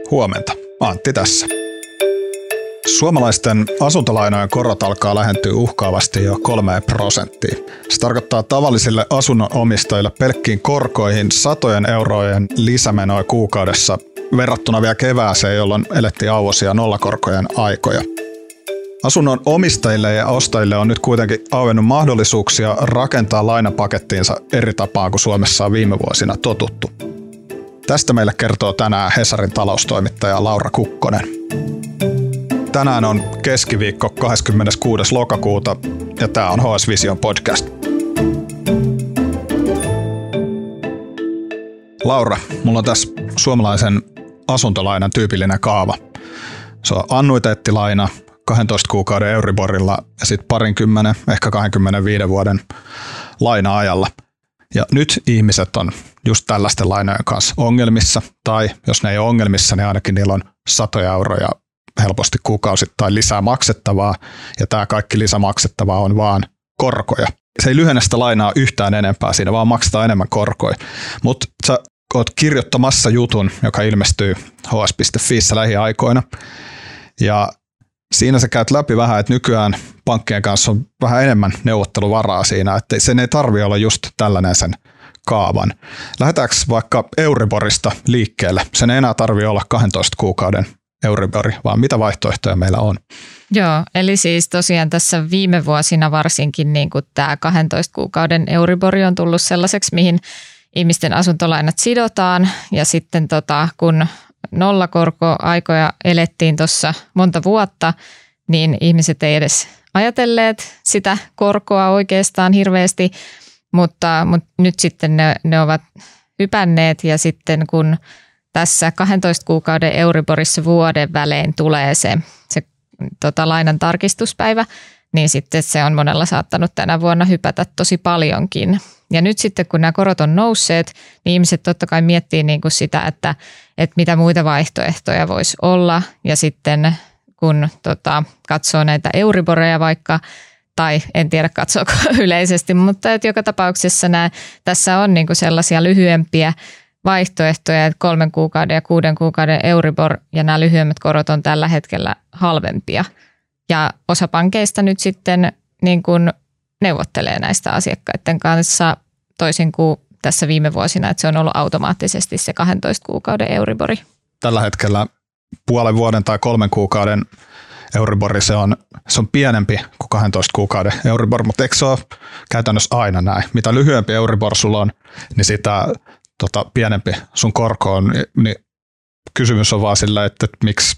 Huomenta, Antti tässä. Suomalaisten asuntolainojen korot alkaa lähentyä uhkaavasti jo 3%. Se tarkoittaa tavallisille asunnon omistajille pelkkiin korkoihin satojen eurojen lisämenoja kuukaudessa verrattuna vielä kevääseen, jolloin elettiin auvoisia nollakorkojen aikoja. Asunnon omistajille ja ostajille on nyt kuitenkin auennut mahdollisuuksia rakentaa lainapakettiinsa eri tapaan kuin Suomessa on viime vuosina totuttu. Tästä meille kertoo tänään Hesarin taloustoimittaja Laura Kukkonen. Tänään on keskiviikko 26. lokakuuta ja tämä on HS Vision podcast. Laura, mulla on tässä suomalaisen asuntolainan tyypillinen kaava. Se on annuiteettilaina 12 kuukauden Euriborilla ja sitten 20, ehkä 25 vuoden laina-ajalla. Ja nyt ihmiset on just tällaisten lainojen kanssa ongelmissa, tai jos ne ei ole ongelmissa, niin ainakin niillä on satoja euroja helposti kuukausittain lisää maksettavaa, ja tämä kaikki lisämaksettavaa on vaan korkoja. Se ei lyhennä sitä lainaa yhtään enempää, siinä vaan maksetaan enemmän korkoja. Mutta sä oot kirjoittamassa jutun, joka ilmestyy hs.fiissä lähiaikoina, ja siinä sä käyt läpi vähän, että nykyään pankkien kanssa on vähän enemmän neuvotteluvaraa siinä, että sen ei tarvitse olla just tällainen sen kaavan. Lähdetäänkö vaikka Euriborista liikkeelle? Sen ei enää tarvitse olla 12 kuukauden Euribori, vaan mitä vaihtoehtoja meillä on? Joo, eli siis tosiaan tässä viime vuosina varsinkin niin kuin tämä 12 kuukauden Euribori on tullut sellaiseksi, mihin ihmisten asuntolainat sidotaan ja sitten kun nollakorkoaikoja elettiin tuossa monta vuotta, niin ihmiset ei edes ajatelleet sitä korkoa oikeastaan hirveästi, mutta nyt sitten ne ovat hypänneet ja sitten kun tässä 12 kuukauden Euriborissa vuoden välein tulee se lainan tarkistuspäivä, niin sitten se on monella saattanut tänä vuonna hypätä tosi paljonkin. Ja nyt sitten kun nämä korot on nousseet, niin ihmiset totta kai miettii niin kuin sitä, että mitä muita vaihtoehtoja voisi olla. Ja sitten kun katsoo näitä Euriboreja vaikka, tai en tiedä katsoako yleisesti, mutta että joka tapauksessa tässä on niin kuin sellaisia lyhyempiä vaihtoehtoja, että 3 kuukauden ja 6 kuukauden Euribor ja nämä lyhyemmät korot on tällä hetkellä halvempia. Ja osa pankeista nyt sitten niin kuin neuvottelee näistä asiakkaiden kanssa toisin kuin tässä viime vuosina, että se on ollut automaattisesti se 12 kuukauden Euribori. Tällä hetkellä puolen vuoden tai 3 kuukauden Euribori, se on pienempi kuin 12 kuukauden Euribor, mutta eikö se ole käytännössä aina näin? Mitä lyhyempi Euribor sulla on, niin sitä pienempi sun korko on, niin kysymys on vaan sillä, että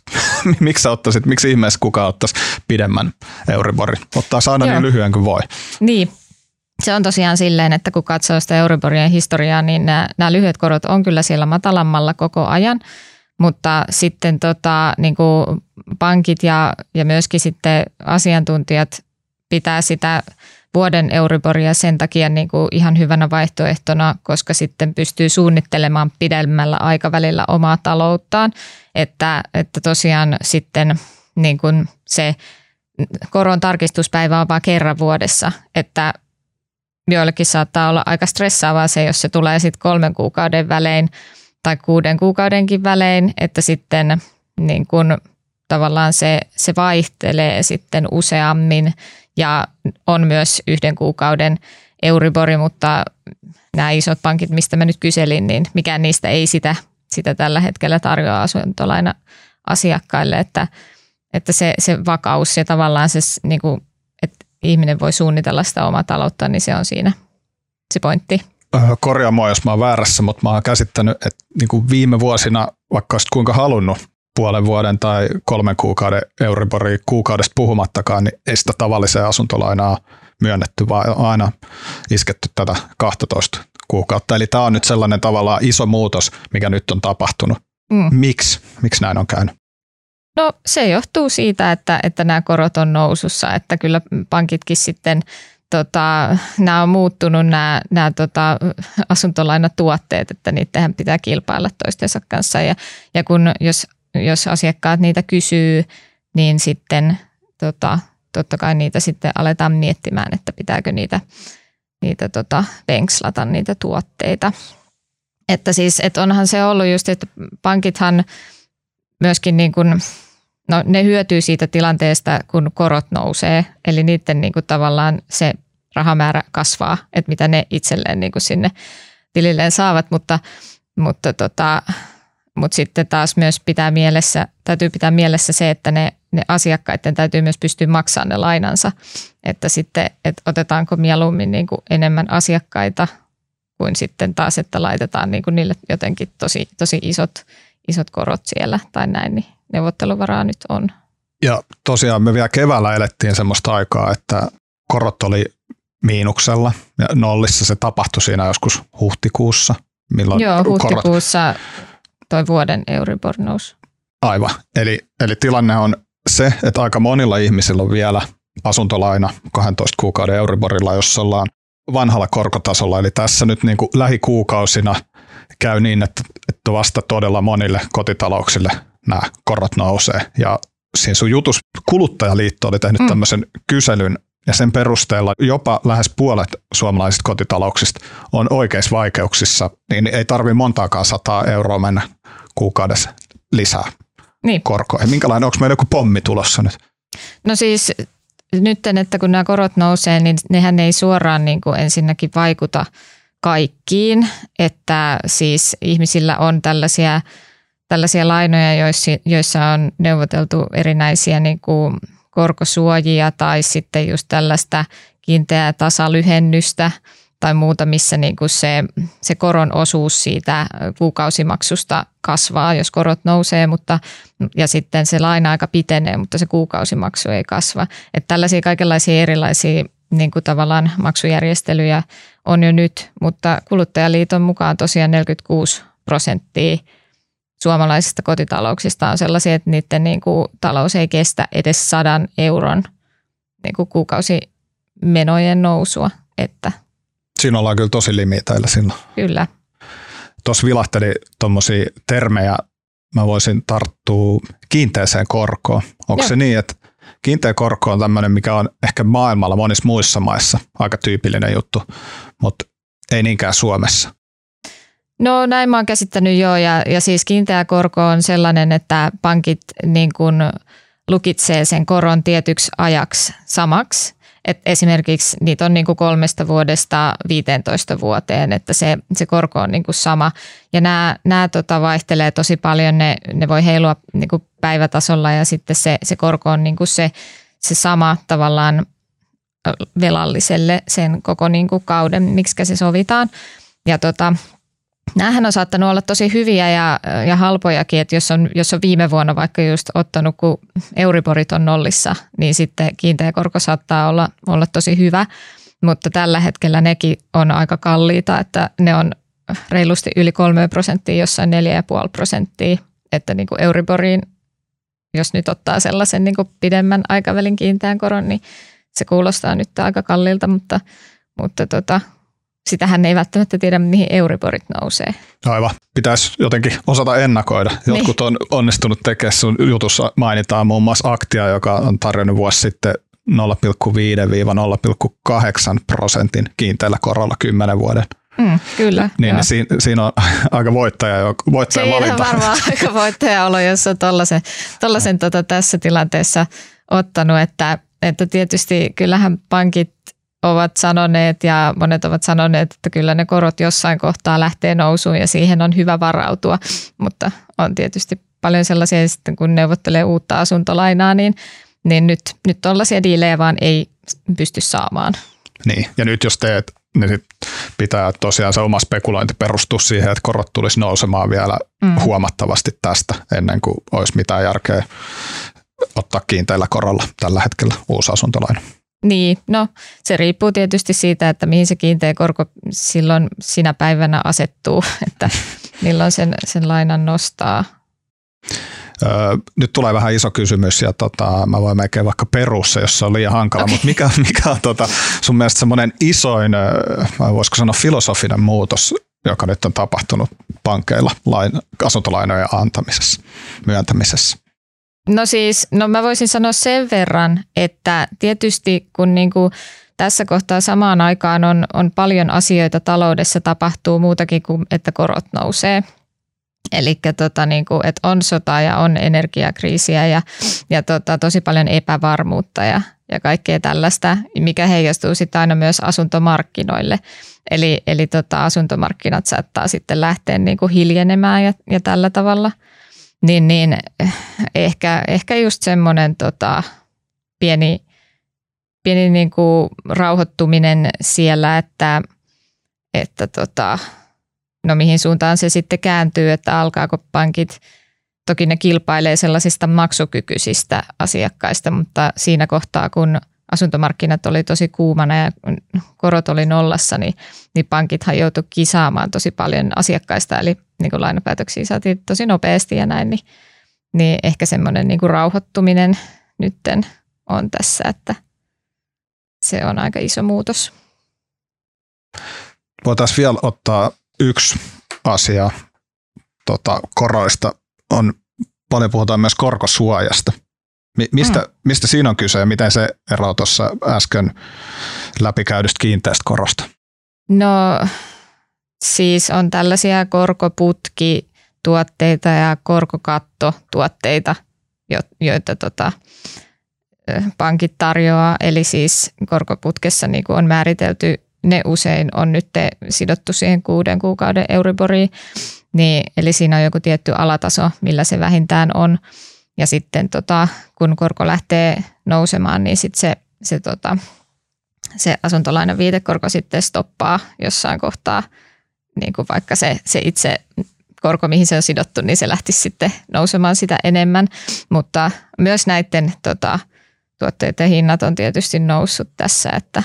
miksi ihmeessä kukaan ottaisi pidemmän Euriborin? Ottaa aina niin lyhyen kuin voi. Niin, se on tosiaan silleen, että kun katsoo sitä Euriborien historiaa, niin nämä lyhyet korot on kyllä siellä matalammalla koko ajan, mutta sitten niin kuin pankit ja myöskin sitten asiantuntijat pitää sitä vuoden Euriboria sen takia niin kuin ihan hyvänä vaihtoehtona, koska sitten pystyy suunnittelemaan pidemmällä aikavälillä omaa talouttaan, että tosiaan sitten niin kuin se koron tarkistuspäivä on vain kerran vuodessa, että joillekin saattaa olla aika stressaavaa se, jos se tulee sitten 3 kuukauden välein tai 6 kuukaudenkin välein, että sitten niin kuin tavallaan se vaihtelee sitten useammin ja on myös 1 kuukauden Euribori, mutta nämä isot pankit, mistä mä nyt kyselin, niin mikään niistä ei sitä tällä hetkellä tarjoa asuntolaina asiakkaille, että se vakaus ja tavallaan se, niin kuin, että ihminen voi suunnitella sitä omaa taloutta, niin se on siinä se pointti. Korjaa mua, jos mä oon väärässä, mutta mä oon käsittänyt, että niin kuin viime vuosina, vaikka olisit kuinka halunnut puolen vuoden tai 3 kuukauden Euriboria kuukaudesta puhumattakaan, niin ei sitä tavalliseen asuntolainaa myönnetty, vaan on aina isketty tätä 12 kuukautta. Eli tämä on nyt sellainen tavallaan iso muutos, mikä nyt on tapahtunut. Miksi näin on käynyt? No se johtuu siitä, että nämä korot on nousussa, että kyllä pankitkin sitten nämä on muuttunut nämä asuntolainatuotteet, että niitähän pitää kilpailla toistensa kanssa ja kun jos asiakkaat niitä kysyy, niin sitten totta kai niitä sitten aletaan miettimään, että pitääkö niitä venkslata niitä tuotteita. Että siis, että onhan se ollut just, että pankithan myöskin niin kuin, no ne hyötyy siitä tilanteesta, kun korot nousee. Eli niiden niin kuin tavallaan se rahamäärä kasvaa, että mitä ne itselleen niin kuin sinne tililleen saavat, mutta sitten taas myös täytyy pitää mielessä se, että ne asiakkaiden täytyy myös pystyä maksamaan ne lainansa, että sitten, että otetaanko mieluummin niin kuin enemmän asiakkaita kuin sitten taas, että laitetaan niin kuin niille jotenkin tosi isot korot siellä tai näin, niin neuvotteluvaraa nyt on. Ja tosiaan me vielä keväällä elettiin semmoista aikaa, että korot oli miinuksella ja nollissa. Se tapahtui siinä joskus huhtikuussa. Joo, huhtikuussa toi vuoden Euribor nousi. Aivan. Eli tilanne on se, että aika monilla ihmisillä on vielä asuntolaina 12 kuukauden Euriborilla, jossa ollaan vanhalla korkotasolla. Eli tässä nyt niin kuin lähikuukausina käy niin, että vasta todella monille kotitalouksille nämä korot nousee. Ja siinä sun jutus Kuluttajaliitto oli tehnyt tämmöisen kyselyn, ja sen perusteella jopa lähes puolet suomalaisista kotitalouksista on oikeissa vaikeuksissa, niin ei tarvitse montaakaan 100 euroa mennä kuukaudessa lisää korkoihin. Minkälainen, onko meillä joku pommi tulossa nyt? No siis nyt, että kun nämä korot nousee, niin nehän ei suoraan niin kuin ensinnäkin vaikuta kaikkiin, että siis ihmisillä on tällaisia lainoja, joissa on neuvoteltu erinäisiä niin kuin korkosuojia tai sitten just tällaista kiinteää tasalyhennystä tai muuta, missä niin kuin se koron osuus siitä kuukausimaksusta kasvaa, jos korot nousee, ja sitten se laina-aika pitenee, mutta se kuukausimaksu ei kasva. Että tällaisia kaikenlaisia erilaisia niin kuin tavallaan maksujärjestelyjä on jo nyt, mutta Kuluttajaliiton mukaan tosiaan 46% suomalaisista kotitalouksista on sellaisia, että niiden niin kuin talous ei kestä edes 100 euron niin kuin kuukausimenojen nousua. Että siinä ollaan kyllä tosi limiteillä silloin. Kyllä. Tuossa vilahteli tuommoisia termejä, mä voisin tarttua kiinteäseen korkoon. Onko se niin, että kiinteä korko on tämmöinen, mikä on ehkä maailmalla monissa muissa maissa aika tyypillinen juttu, mutta ei niinkään Suomessa? No näin mä oon käsittänyt jo, ja siis kiinteä korko on sellainen, että pankit niin kuin lukitsee sen koron tietyksi ajaksi samaksi. Et esimerkiksi niitä on niin kuin 3 vuodesta 15 vuoteen, että se korko on niin kuin sama. Ja nämä vaihtelee tosi paljon, ne voi heilua niin kuin päivätasolla, ja sitten se korko on niin kuin se sama tavallaan velalliselle sen koko niin kuin kauden, miksi se sovitaan. Ja näähän on saattanut olla tosi hyviä ja halpojakin, että jos on viime vuonna vaikka just ottanut, kun Euriborit on nollissa, niin sitten kiinteä korko saattaa olla tosi hyvä, mutta tällä hetkellä nekin on aika kalliita, että ne on reilusti yli 3%, jossain 4,5%, että niin kuin Euriboriin, jos nyt ottaa sellaisen niin kuin pidemmän aikavälin kiinteän koron, niin se kuulostaa nyt aika kalliilta, mutta sitähän ei välttämättä tiedä, mihin Euriborit nousee. Aivan. Pitäisi jotenkin osata ennakoida. Jotkut on onnistunut tekemään, sun jutussa mainitaan muun muassa Aktia, joka on tarjonnut vuosi sitten 0,5-0,8% kiinteällä korolla 10 vuoden. Kyllä. Niin siinä on aika voittajavalinta. Siinä on varmaan aika voittaja-olo, jos on tollaisen tässä tilanteessa ottanut, että tietysti kyllähän pankit ovat sanoneet ja monet ovat sanoneet, että kyllä ne korot jossain kohtaa lähtee nousuun ja siihen on hyvä varautua, mutta on tietysti paljon sellaisia sitten kun neuvottelee uutta asuntolainaa, niin nyt tollaisia diilejä vaan ei pysty saamaan. Niin, ja nyt jos teet, niin sit pitää tosiaan se oma spekulointi perustua siihen, että korot tulisi nousemaan vielä huomattavasti tästä ennen kuin olisi mitään järkeä ottaa kiinteällä korolla tällä hetkellä uusi asuntolaina. Niin, no se riippuu tietysti siitä, että mihin se kiinteä korko silloin sinä päivänä asettuu, että milloin sen lainan nostaa. Nyt tulee vähän iso kysymys ja mä voin melkein vaikka perussa, jos se on liian hankala, mutta mikä on sun mielestä semmoinen isoin, voisiko sanoa filosofinen muutos, joka nyt on tapahtunut pankeilla asuntolainojen myöntämisessä? No mä voisin sanoa sen verran, että tietysti kun niinku tässä kohtaa samaan aikaan on paljon asioita taloudessa tapahtuu muutakin kuin, että korot nousee. Eli niinku, että on sota ja on energiakriisiä ja tosi paljon epävarmuutta ja kaikkea tällaista, mikä heijastuu sitten aina myös asuntomarkkinoille. Eli asuntomarkkinat saattaa sitten lähteä niinku hiljenemään ja tällä tavalla. Niin ehkä just semmoinen pieni niinku rauhoittuminen siellä, että no mihin suuntaan se sitten kääntyy, että alkaako pankit, toki ne kilpailee sellaisista maksukykyisistä asiakkaista, mutta siinä kohtaa, kun asuntomarkkinat oli tosi kuumana ja korot oli nollassa, niin pankithan joutui kisaamaan tosi paljon asiakkaista, eli niin kuin lainapäätöksiä saatiin tosi nopeasti ja näin, niin ehkä semmoinen niin kuin rauhoittuminen nytten on tässä, että se on aika iso muutos. Voitaisiin vielä ottaa yksi asia koroista. Paljon puhutaan myös korkosuojasta. Mistä siinä on kyse ja miten se eroaa tuossa äsken läpikäydystä kiinteistökorosta? No siis on tällaisia korkoputkituotteita ja korkokattotuotteita, joita pankit tarjoaa. Eli siis korkoputkessa niin kuin on määritelty, ne usein on nyt sidottu siihen 6 kuukauden Euriboriin. Niin, eli siinä on joku tietty alataso, millä se vähintään on. Ja sitten kun korko lähtee nousemaan, niin sitten se asuntolainan viitekorko sitten stoppaa jossain kohtaa, niin kuin vaikka se itse korko, mihin se on sidottu, niin se lähtisi sitten nousemaan sitä enemmän. Mutta myös näiden tuotteiden hinnat on tietysti noussut tässä, että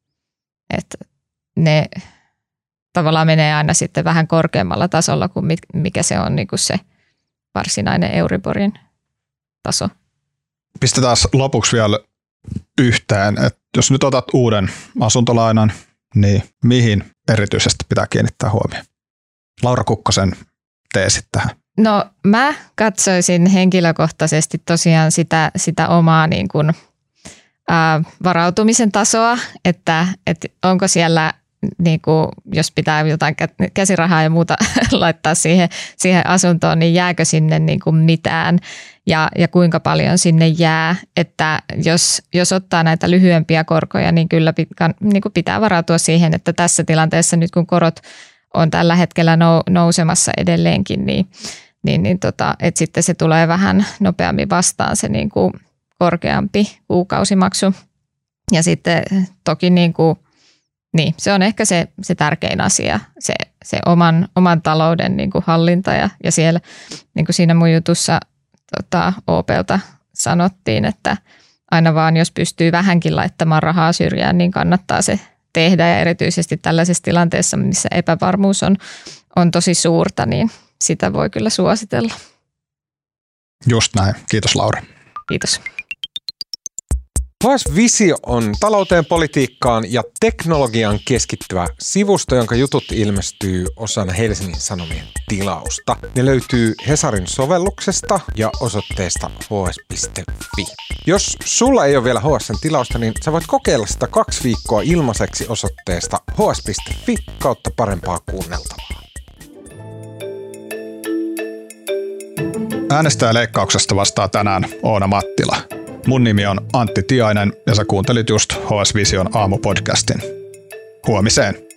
ne tavallaan menee aina sitten vähän korkeammalla tasolla kuin mikä se on niin kuin se varsinainen Euriborin taso. Pistetään lopuksi vielä yhteen, että jos nyt otat uuden asuntolainan, niin mihin erityisesti pitää kiinnittää huomioon? Laura Kukkosen teesit tähän. No mä katsoisin henkilökohtaisesti tosiaan sitä omaa niin kuin, varautumisen tasoa, että onko siellä niin kuin, jos pitää jotain käsirahaa ja muuta laittaa siihen asuntoon, niin jääkö sinne niin kuin mitään ja kuinka paljon sinne jää. Että jos ottaa näitä lyhyempiä korkoja, niin kyllä niin kuin pitää varautua siihen, että tässä tilanteessa nyt kun korot on tällä hetkellä nousemassa edelleenkin, niin että sitten se tulee vähän nopeammin vastaan se niin kuin korkeampi kuukausimaksu. Ja sitten toki niin, se on ehkä se tärkein asia, se oman talouden niin kuin hallinta ja siellä niin kuin siinä mun jutussa OP:lta sanottiin, että aina vaan jos pystyy vähänkin laittamaan rahaa syrjään, niin kannattaa se tehdä ja erityisesti tällaisessa tilanteessa, missä epävarmuus on tosi suurta, niin sitä voi kyllä suositella. Just näin. Kiitos Laura. Kiitos. HS Visio on talouteen, politiikkaan ja teknologiaan keskittyvä sivusto, jonka jutut ilmestyy osana Helsingin Sanomien tilausta. Ne löytyy Hesarin sovelluksesta ja osoitteesta hs.fi. Jos sulla ei ole vielä HS:n tilausta, niin sä voit kokeilla sitä 2 viikkoa ilmaiseksi osoitteesta hs.fi/parempaa kuunneltavaa. Äänestäjäleikkauksesta vastaa tänään Oona Mattila. Mun nimi on Antti Tiainen ja sä kuuntelit just HS Vision aamupodcastin. Huomiseen.